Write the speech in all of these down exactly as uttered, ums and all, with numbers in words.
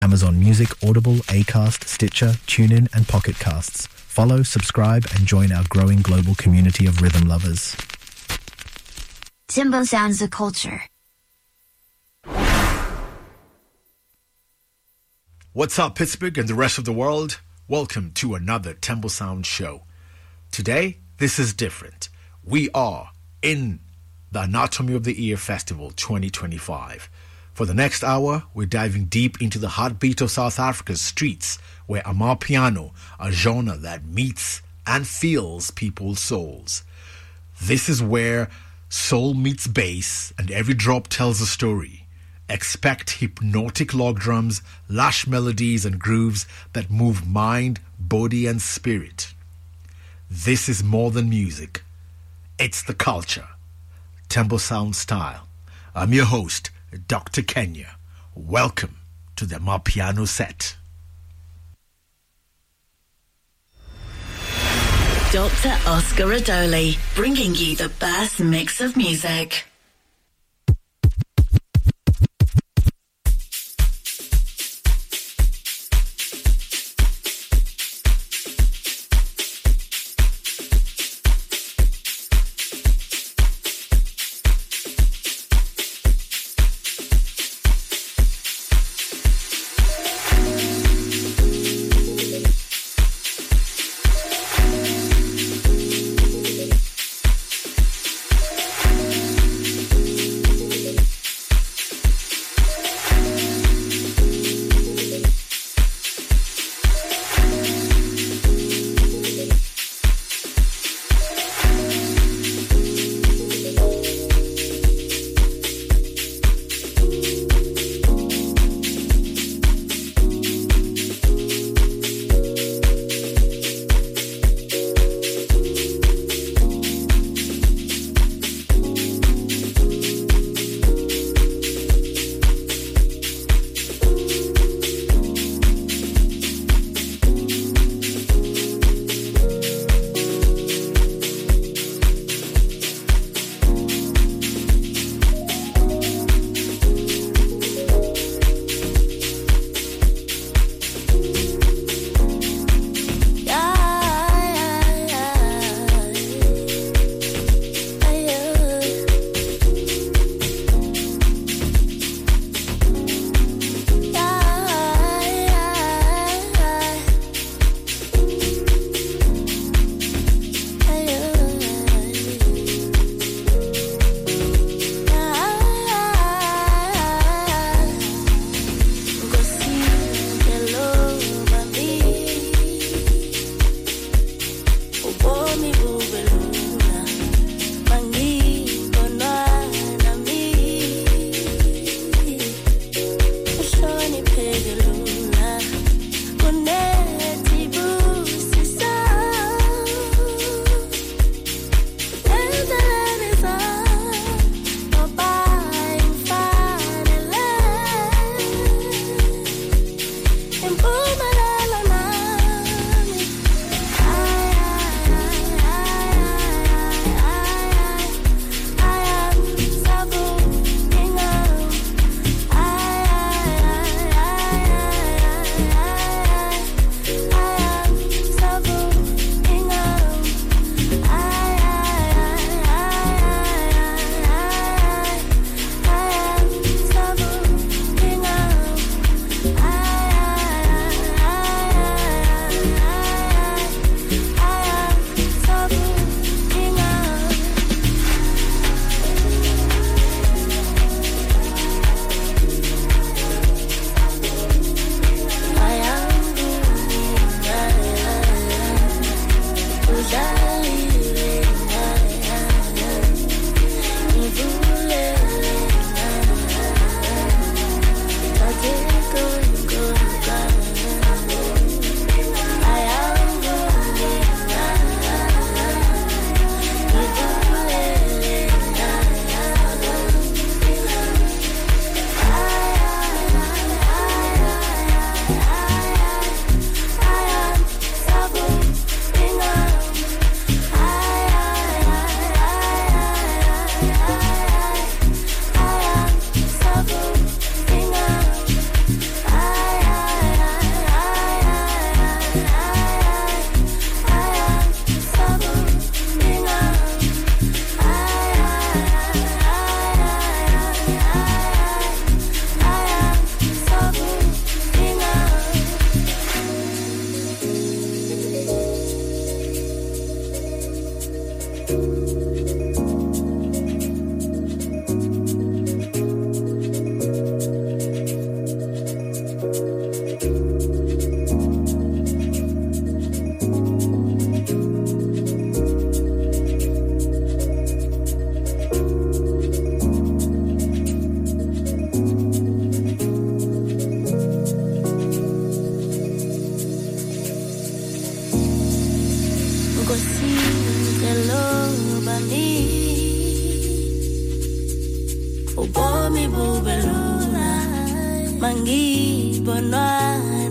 Amazon Music, Audible, Acast, Stitcher, TuneIn, and Pocket Casts. Follow, subscribe, and join our growing global community of rhythm lovers. Timbo Sounds the Culture. What's up, Pittsburgh and the rest of the world? Welcome to another Temple Sound show. Today, this is different. We are in the Anatomy of the Ear Festival twenty twenty-five. For the next hour, we're diving deep into the heartbeat of South Africa's streets, where Amapiano, a genre that meets and feels people's souls. This is where soul meets bass and every drop tells a story. Expect hypnotic log drums, lush melodies and grooves that move mind, body and spirit. This is more than music. It's the culture. Temple Sound style. I'm your host, Doctor Kenya. Welcome to the Amapiano set. Doctor Oscar Adoli, bringing you the best mix of music.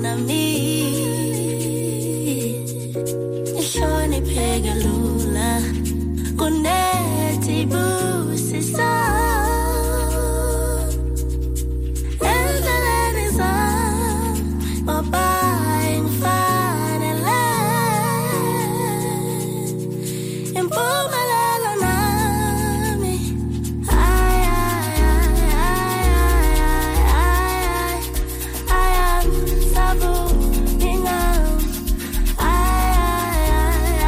nami ishoni phegelula kunethi busisa endleleni zami mabaya ngifanele impumelelo nami ay ay ay ay ay ay sabu ingam ay ay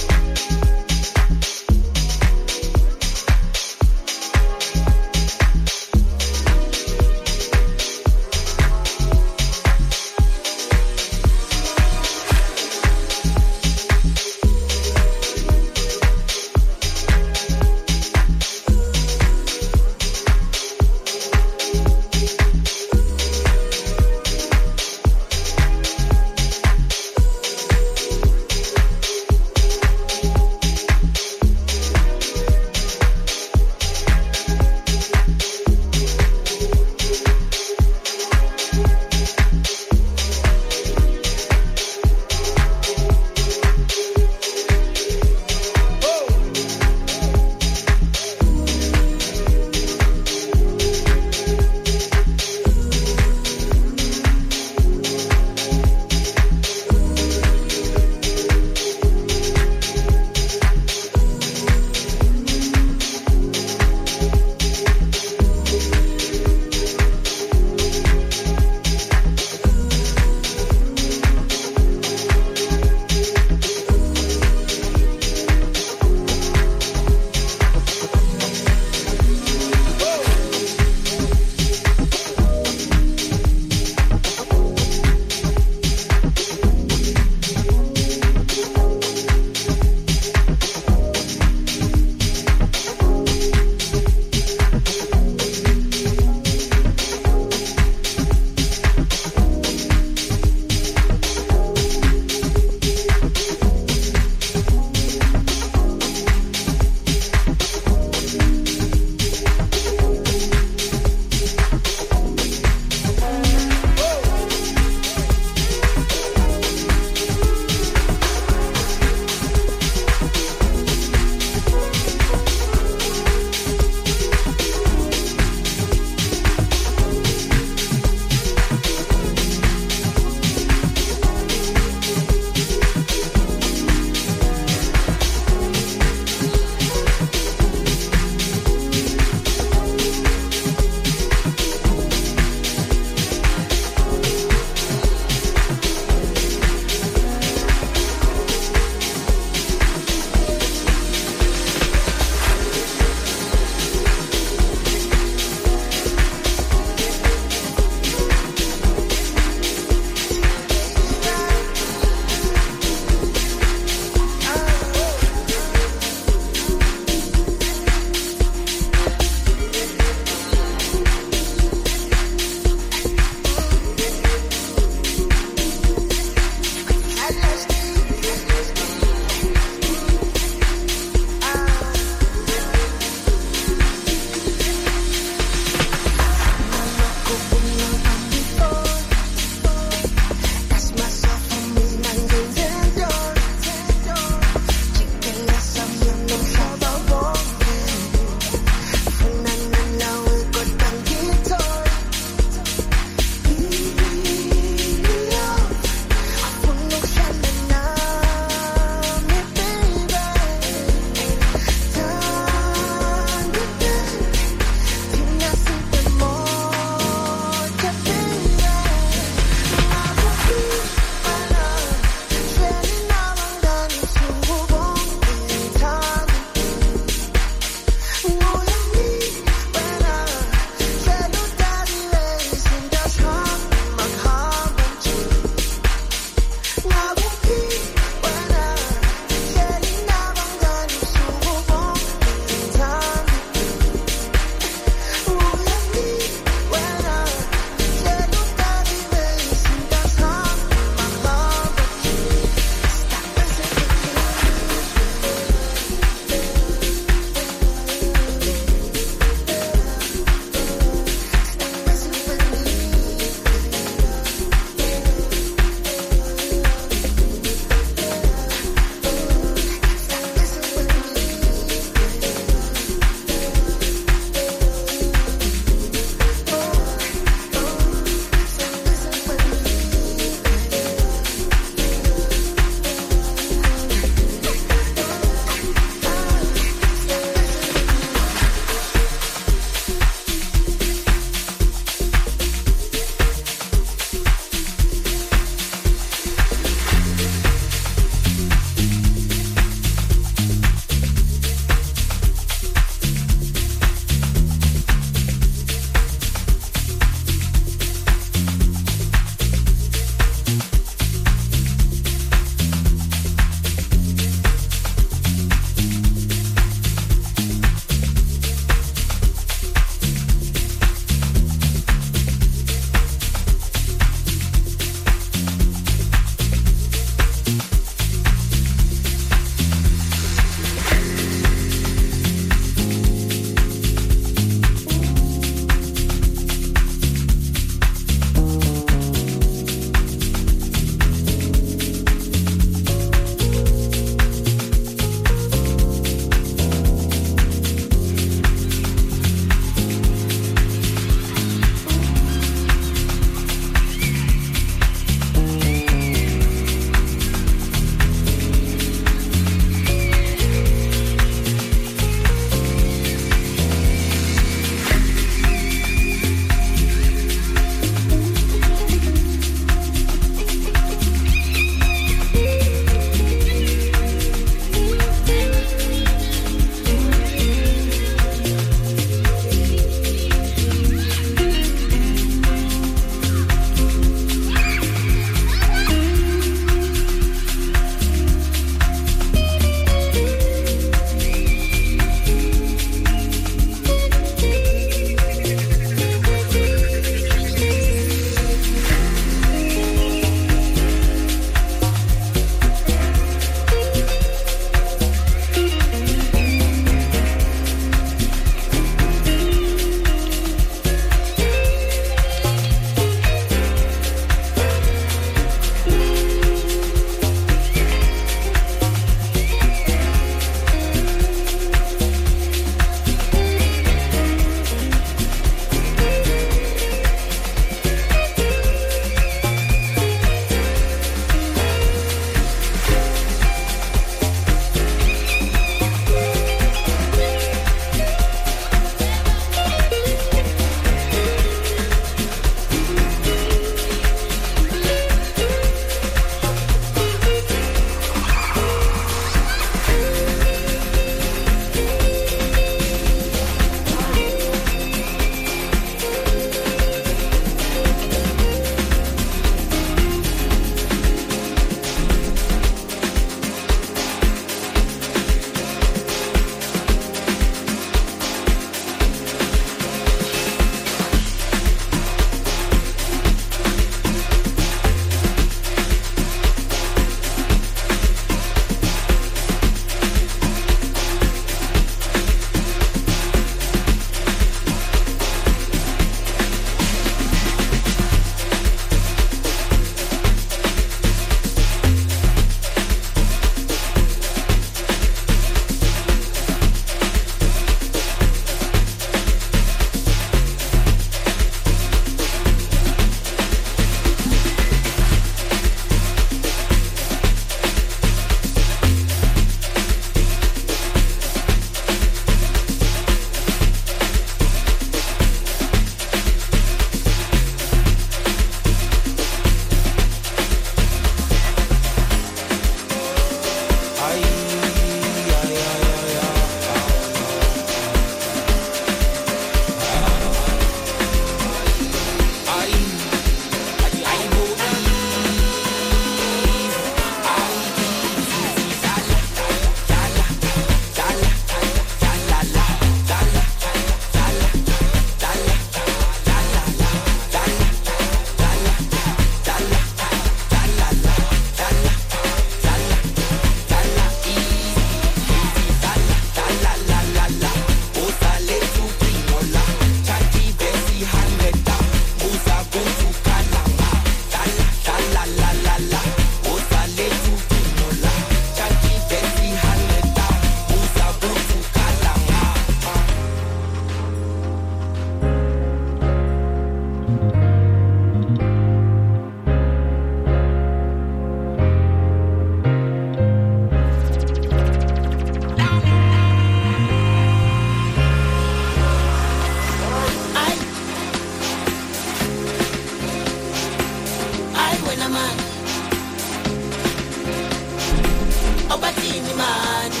imani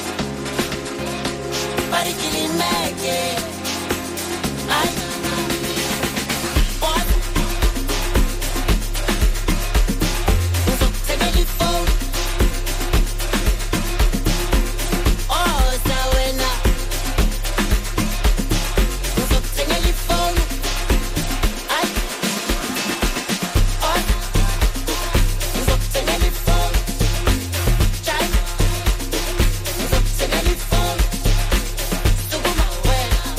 barikilimeke ay what uzokuthenga ifoni oh sawena uzokuthenga ifoni ay oh uzokuthenga ifoni chay uzokuthenga ifoni sukuma wena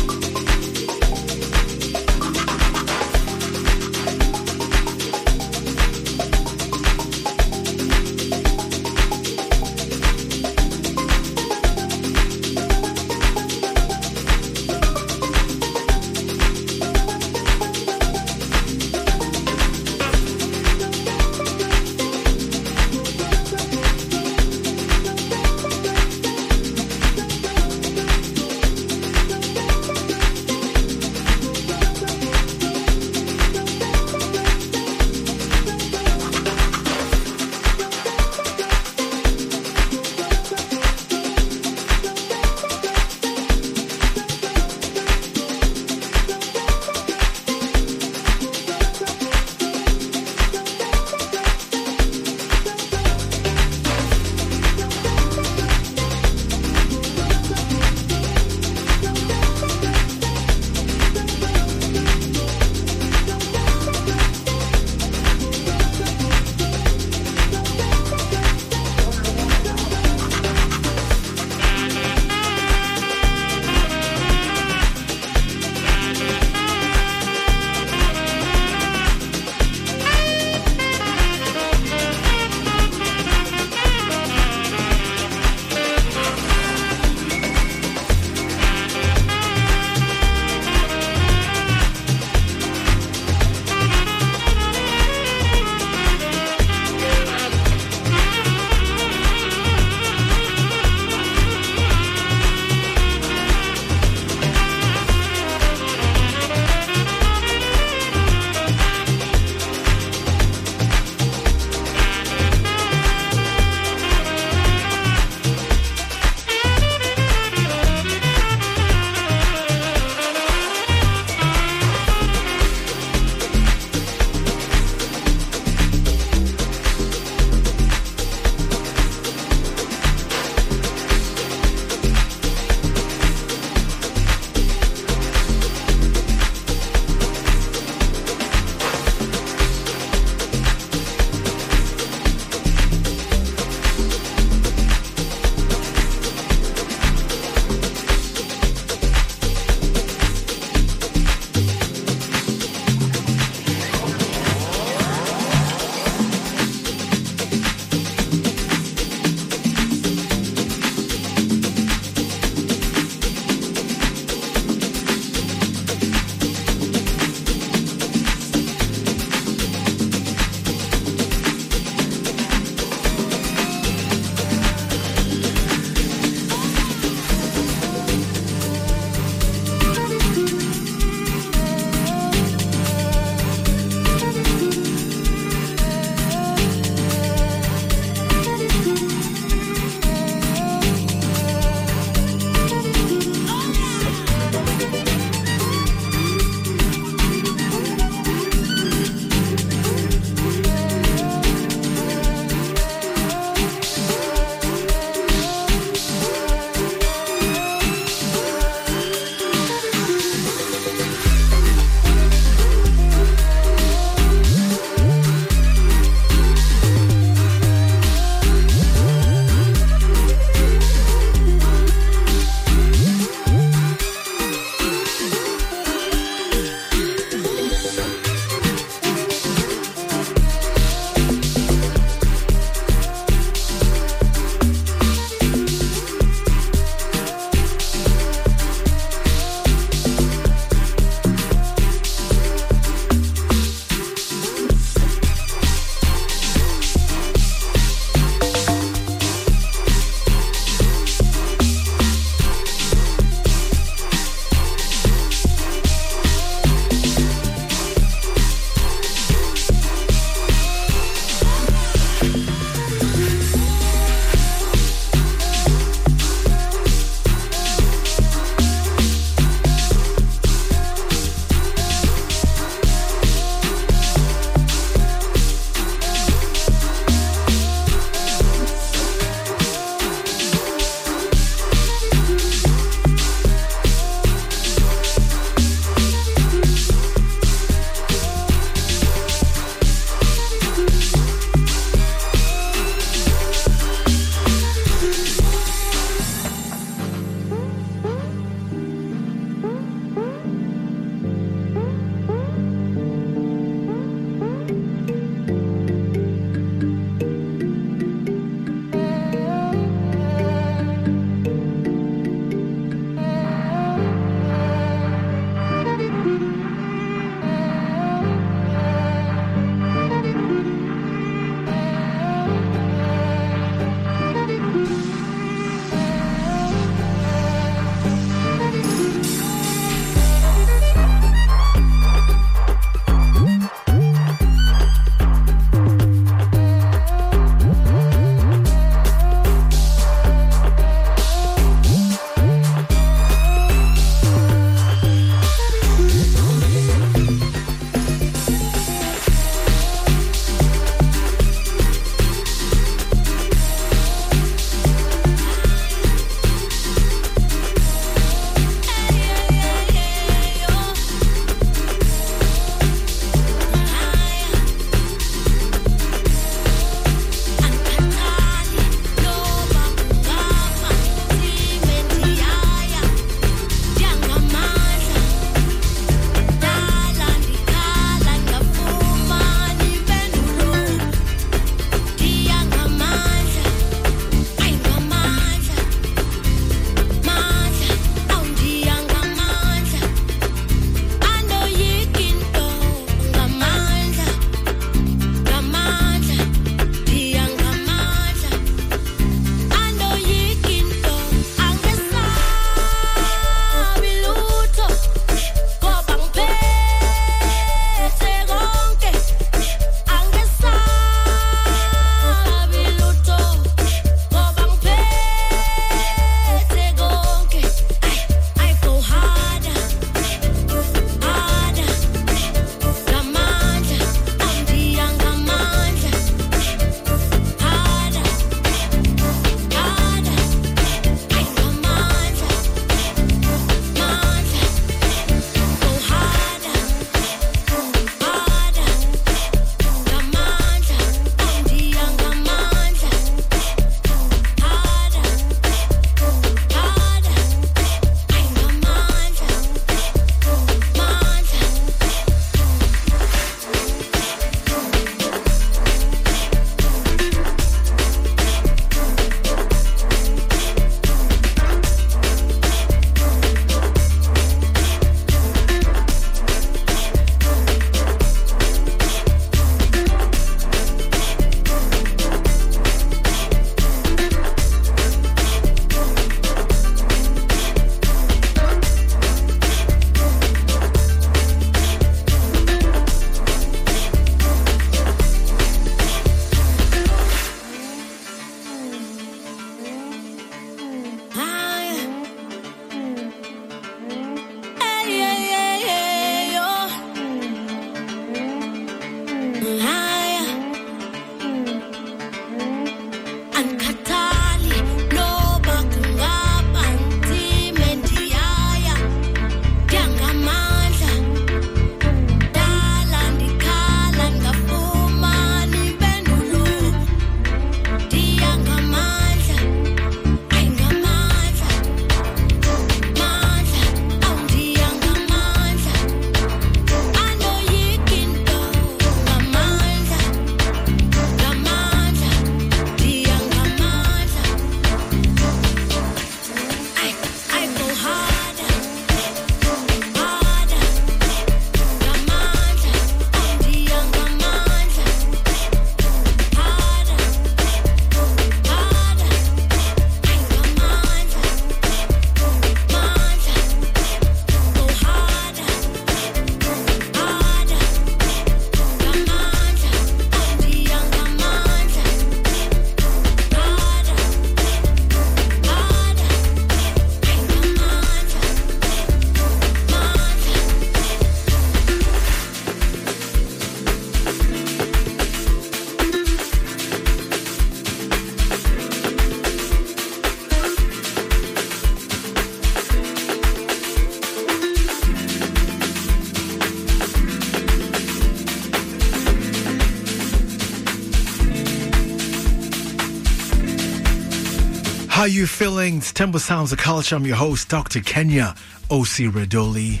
How you feeling? It's Temple Sounds of Culture. I'm your host, Doctor Kenya Oscar-Adole.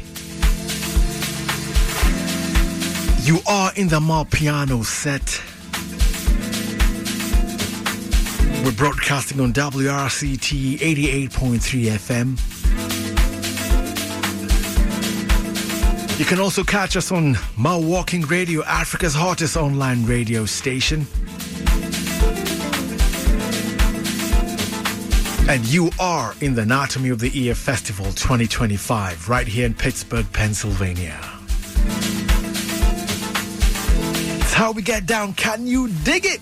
You are in the Malpiano set. We're broadcasting on W R C T eighty-eight point three F M. You can also catch us on Mal Walking Radio, Africa's hottest online radio station. And you are in the Anatomy of the Ear Festival twenty twenty-five, right here in Pittsburgh, Pennsylvania. It's how we get down. Can you dig it?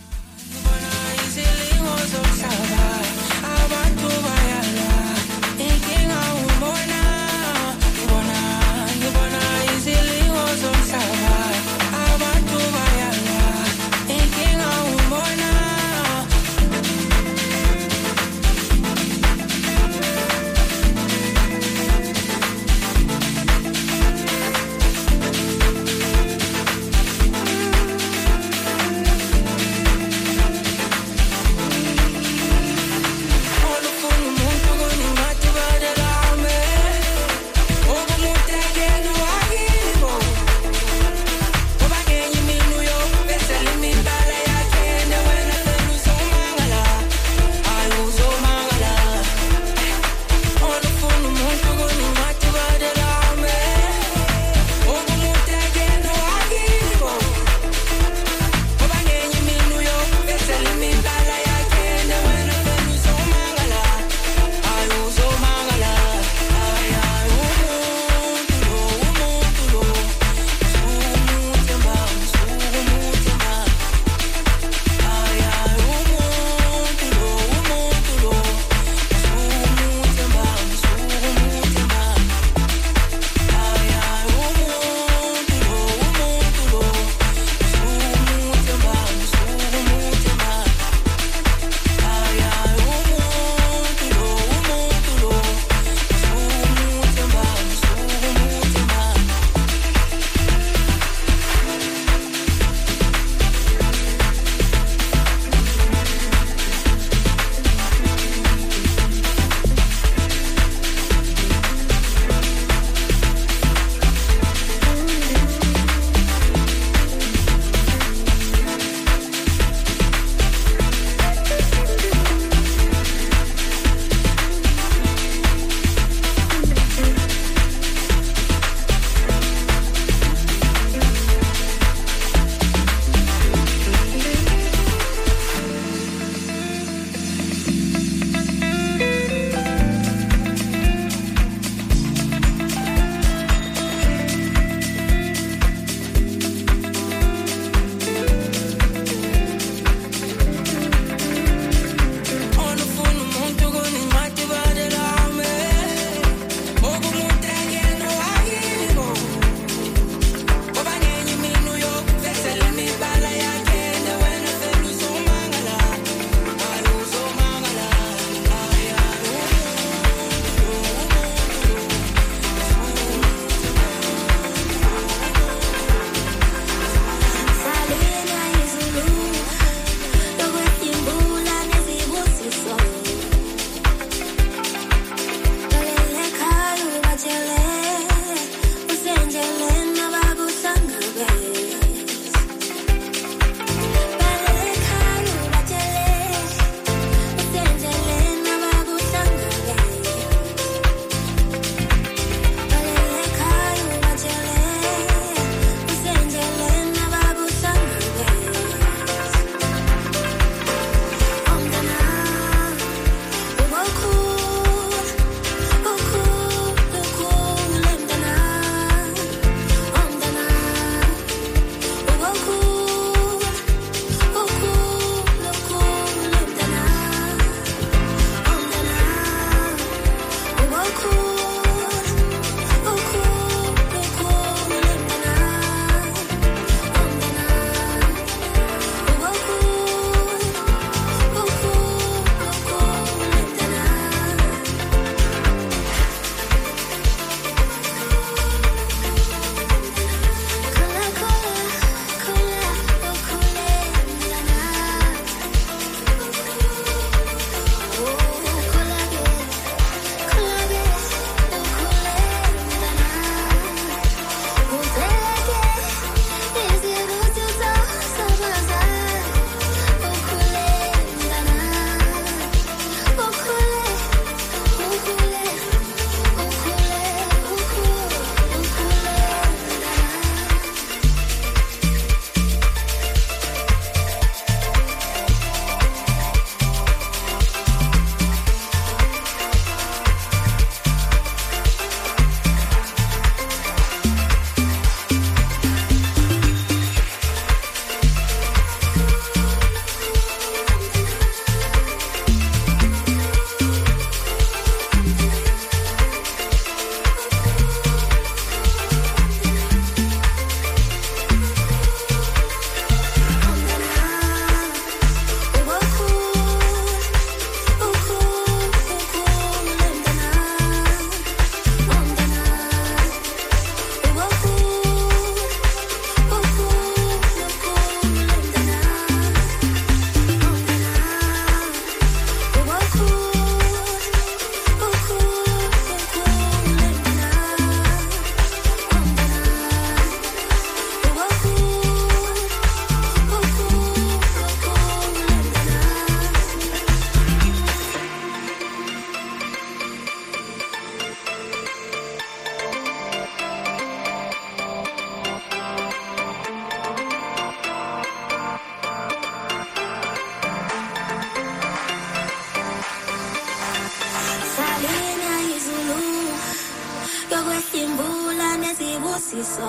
isimbula nesibusiso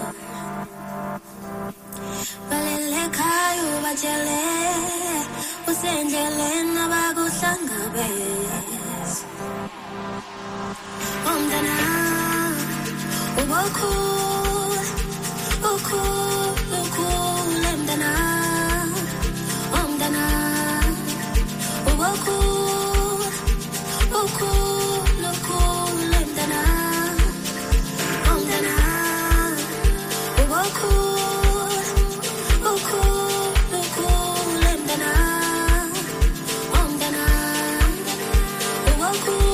balele khaya ubajele usendleleni abakuhlangabeza umntana ubokhulu ukhulu ukhulu umntana umntana ubokhulu ukhulu ukhulu umntana umntana ubokhulu ukhulu ukhulu umntana umntana ubokhulu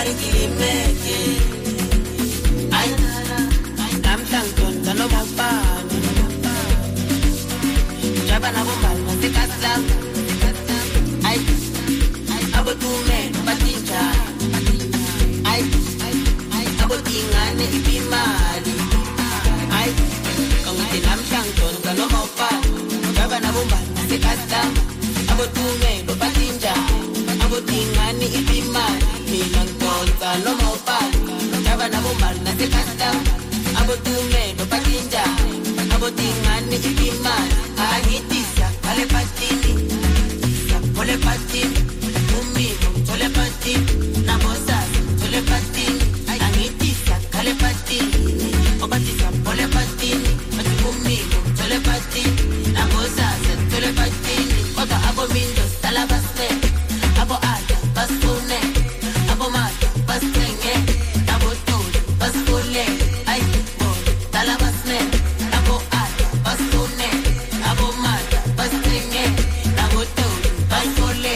ngilimeke ay namhlanje noma ubani jaba nabo mbali masikatla ay abotume batinja ay abotingane ibimali ay kangithi namhlanje noma ubani jaba nabo mbali masikatla abotume batinja abotingane ibimali mina ngidonsa noma ubani jaba nabo mbali masikatla abotume batinja abotingane ibimali ayitisa kale patini pole patini umimo tole patini nabosa tole patini ayitisa kale patini obatisa pole patini umimo tole patini nabosa tole patini oda abo mindo talabasne abo ada basune abo mata basenge abo tole basule ay talabasne abo ada basune abo mata basenge abo tole basule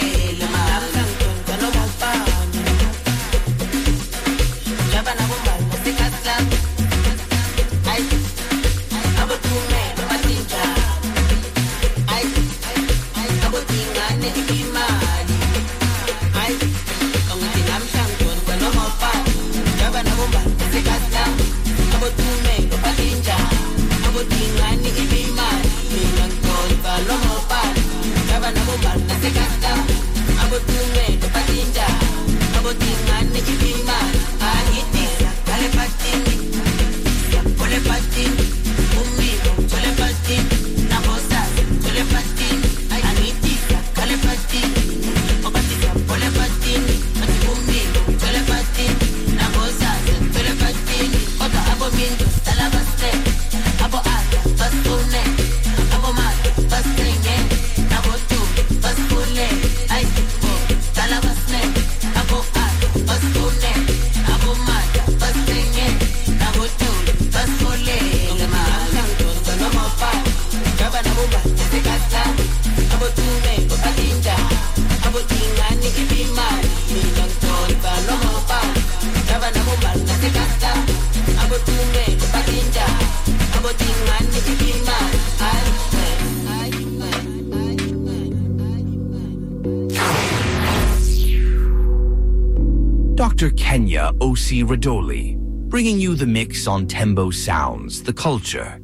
Doctor Kenya O C Radoli, bringing you the mix on Tembo Sounds, the culture.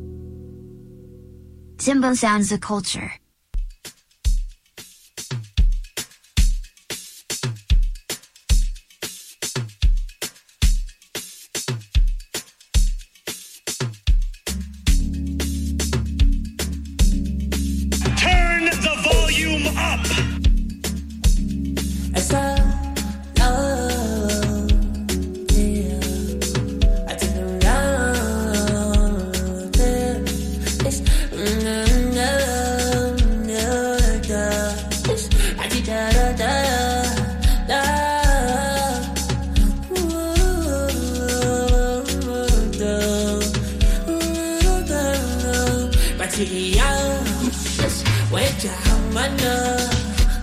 Tembo Sounds, the culture. Turn the volume up. It's a love, yeah. I take them down, yeah. It's no, no, no, no. It's I did da da da da. But yeah, wait, I'm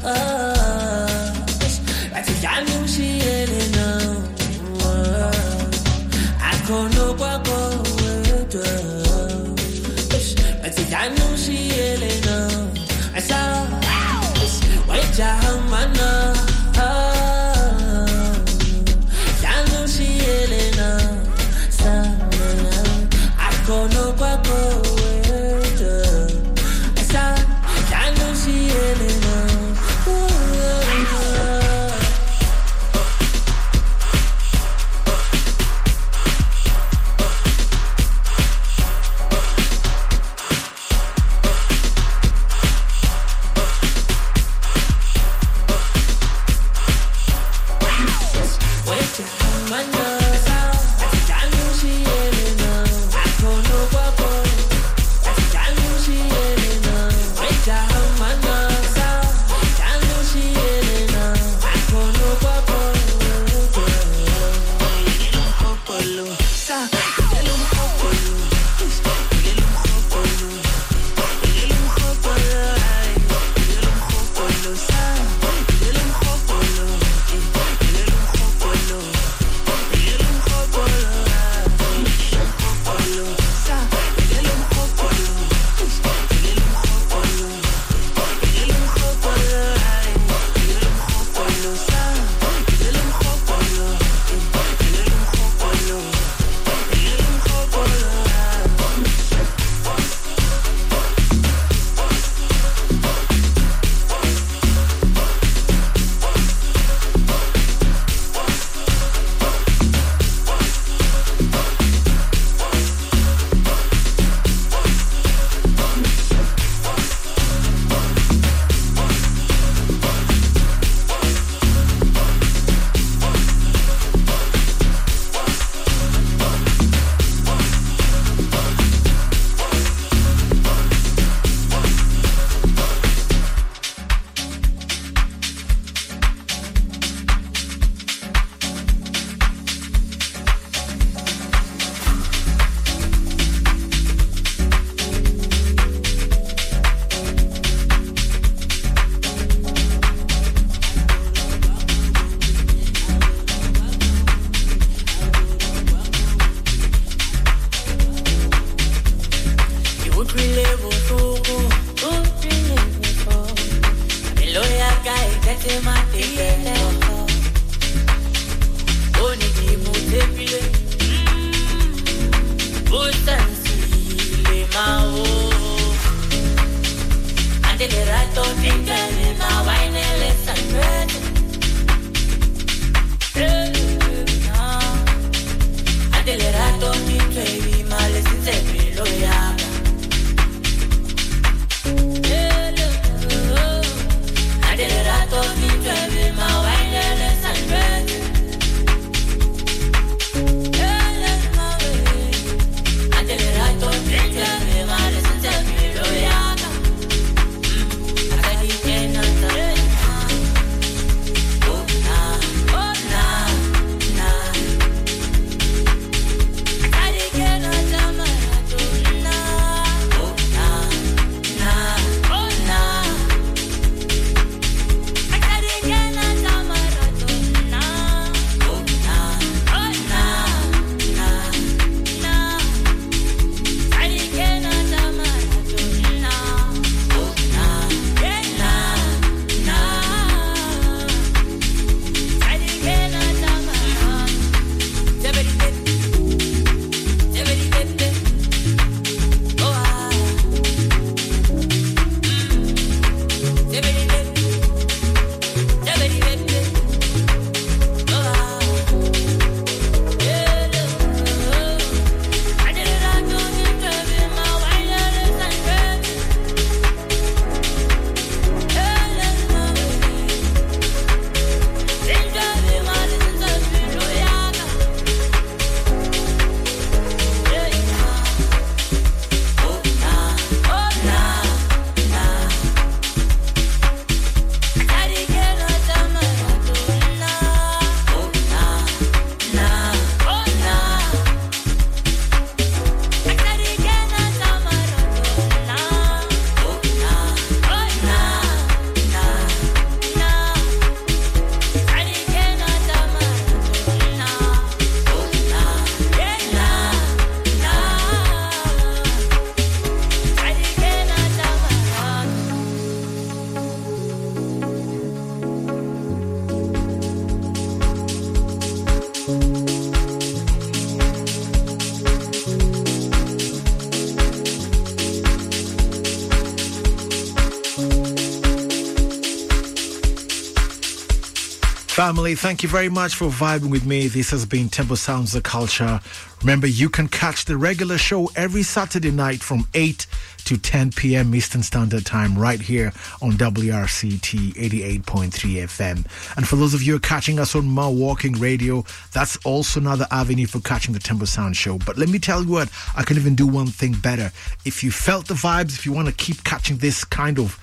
Family, thank you very much for vibing with me. This has been Tempo Sounds The Culture. Remember, you can catch the regular show every Saturday night from eight to ten p.m. Eastern Standard Time right here on W R C T eighty-eight point three F M. And for those of you who are catching us on More Walking Radio, that's also another avenue for catching the Tempo Sound Show. But let me tell you what, I can even do one thing better. If you felt the vibes, if you want to keep catching this kind of,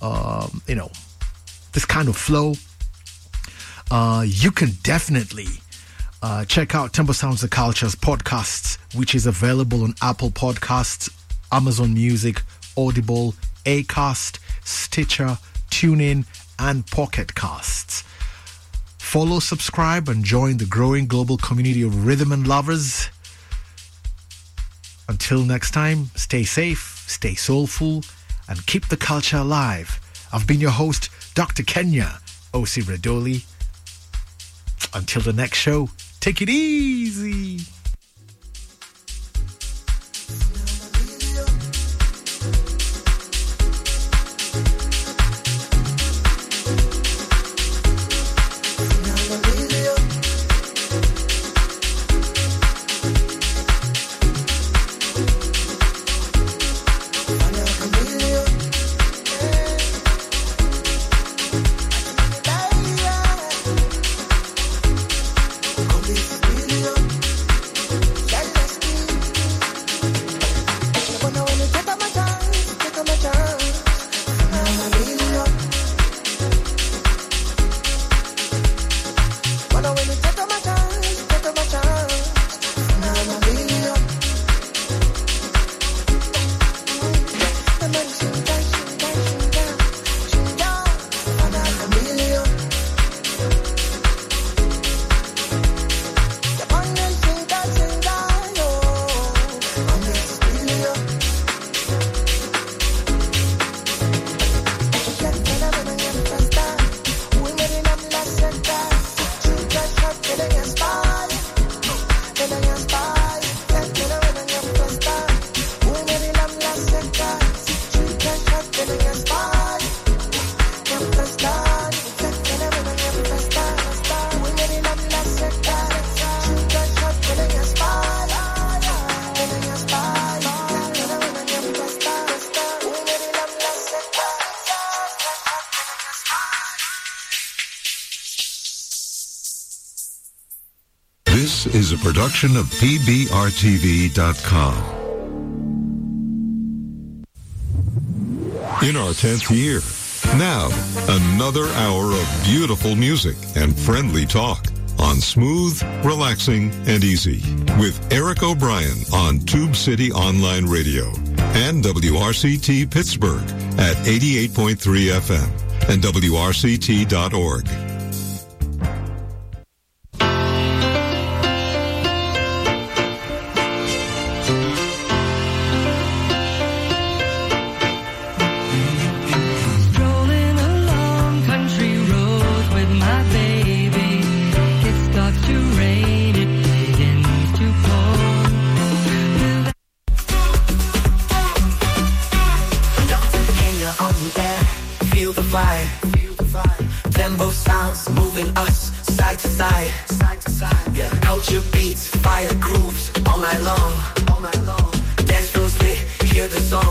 um, you know, this kind of flow, Uh, you can definitely uh, check out Tempo Sounds The Culture's podcasts, which is available on Apple Podcasts, Amazon Music, Audible, Acast, Stitcher, TuneIn, and Pocket Casts. Follow, subscribe, and join the growing global community of rhythm and lovers. Until next time, stay safe, stay soulful, and keep the culture alive. I've been your host, Doctor Kenya O C Radoli. Until the next show, take it easy. Million. This is a production of P B R T V dot com. In our tenth year. Now, another hour of beautiful music and friendly talk on Smooth, Relaxing, and Easy with Eric O'Brien on Tube City Online Radio and W R C T Pittsburgh at eighty-eight point three F M and W R C T dot org. Tempo sounds moving us side to side. Yeah, culture beats, fire grooves all night long. Dance floors lit, hear the song.